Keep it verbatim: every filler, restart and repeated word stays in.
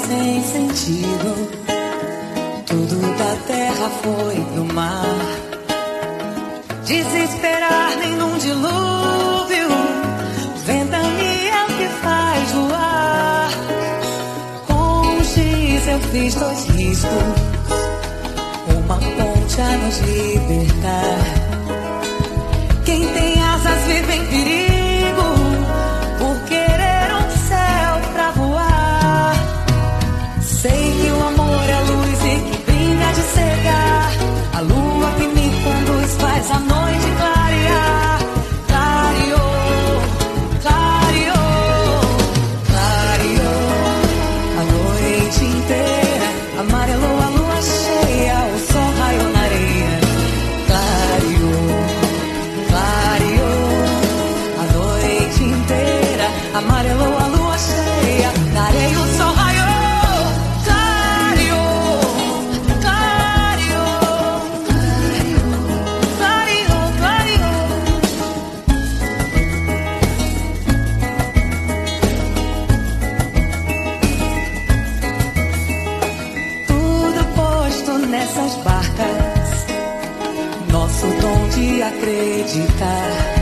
sem sentido. Tudo da terra foi pro mar. Desesperar nem num dilúvio. Ventania que faz voar. Com um X eu fiz dois riscos. Uma ponte a nos libertar. Quem tem asas vive em perigo, por querer um céu pra voar. Sei que o amor é luz e que brinca de cegar. A lua que me conduz faz a noite clarear. Clareou, clareou, clareou a noite inteira. Amarelou a lua cheia, o sol raiou na areia. Clareou, clareou a noite inteira. Amarelou a lua cheia, na areia o sol raiou. Nessas barcas, nosso dom de acreditar.